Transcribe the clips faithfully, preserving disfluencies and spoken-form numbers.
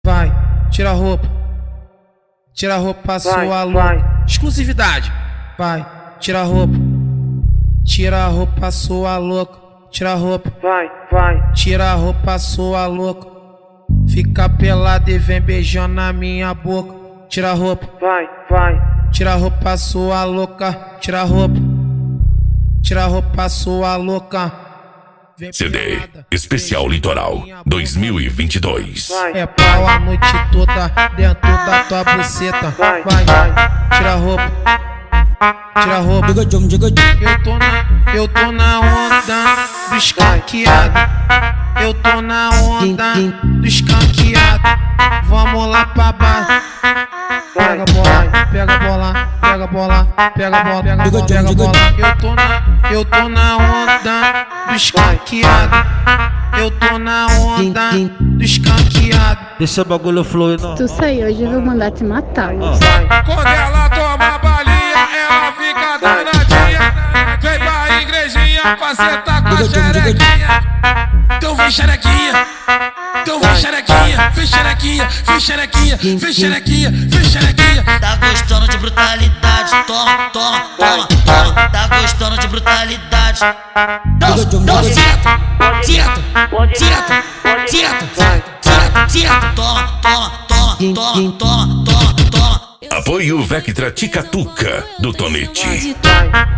Vai, tira a roupa. Tira a roupa sua louca. Exclusividade. Vai, tira a roupa. Tira a roupa sua louca. Tira a roupa. Vai, vai. Tira a roupa sua louca. Fica pelada e vem beijando na minha boca. Tira a roupa. Vai, vai. Tira a roupa sua louca. Tira a roupa. Tira a roupa sua louca. Vem C D pelada, Especial Litoral dois mil e vinte e dois. é pau a noite toda dentro da tua buceta. Vai, vai, tira a roupa. Tira a roupa. Eu tô na, eu tô na onda do escanqueado. Eu tô na onda do escanqueado. Vamos lá pra baixo. Pega a bola, pega a bola, pega a bola, pega a bola, pega a bola, pega a bola. Eu tô na, eu tô na onda do escanqueado. Eu tô na onda do escanqueado. Deixa o bagulho fluir, não. Tu sair hoje, eu vou mandar te matar. Quando ela toma balinha, ela fica danadinha. Vem pra igrejinha pra sentar com a xerequinha. Então vem xerequinha. Então vem xerequinha, vem xerequinha, vem xerequinha, vem xerequinha, vem xerequinha. Tá gostando de brutalidade, toma, toma, toma, toma. Tá gostando de brutalidade. Não, não, senta, senta, senta, senta, senta, senta. Toma, toma, toma, toma, toma, toma, toma. Apoio Vectra Ticatuca do Tonete. Senta,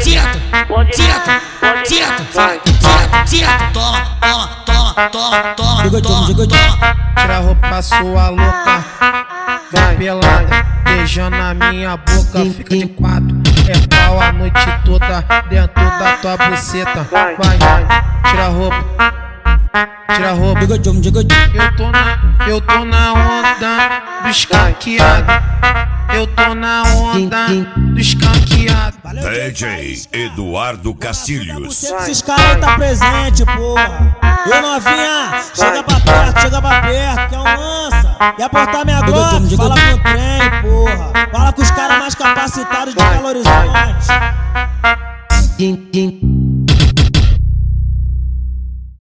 senta, senta, senta, senta. Toma, toma, toma, toma, toma, toma, toma. Tira a roupa sua louca. Vai pelada, beijando na minha boca. Fica de quatro, é pau a noite toda dentro da tua buceta. Vai, tira a roupa. Tira a roupa. Eu tô na, eu tô na onda do escanqueado. Eu tô na onda do escanqueado. D J Eduardo Castilhos. Esses caras tá presente, porra. Ô novinha, chega pra perto, chega pra perto, que é um lança. Quer portar minha Glock? Fala com o trem, porra. Fala com os caras mais capacitados de Belo Horizonte.